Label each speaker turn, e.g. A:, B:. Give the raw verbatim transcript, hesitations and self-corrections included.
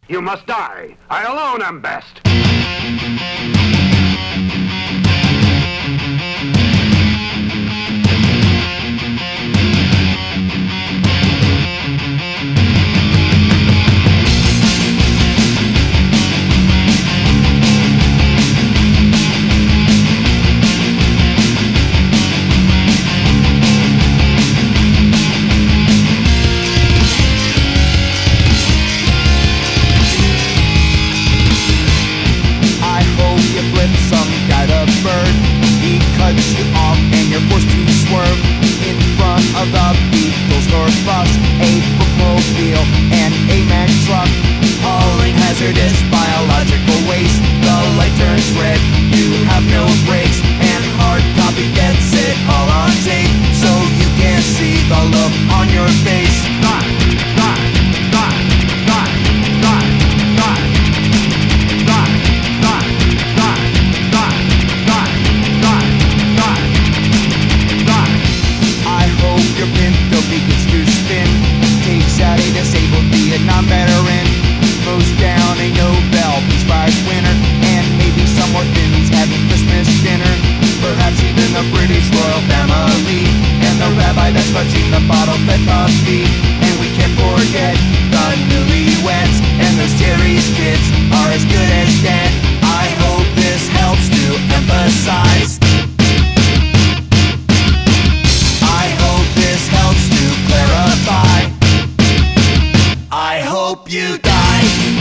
A: You must die. I alone am best.
B: Some guy to bird, he cuts you off and you're forced to swerve in front of the Beatles or bus, a bookmobile and a Mack truck, hauling hazardous biological waste. The light turns red, you have no brakes, and hard copy gets it all on tape, so you can see the look on your face. Die, die, die, die, die, die, die, die, die. I hope your Pinto begins to spin, takes out a disabled Vietnam veteran, throws down a Nobel Peace Prize winner, and maybe some orphans having Christmas dinner, perhaps even the British royal family, and the rabbi that's fudging the bottle-fed puppy. And we can't forget the newlyweds, and those Jerry's kids are as good as dead. I hope this helps to emphasize, I hope this helps to clarify, I hope you die.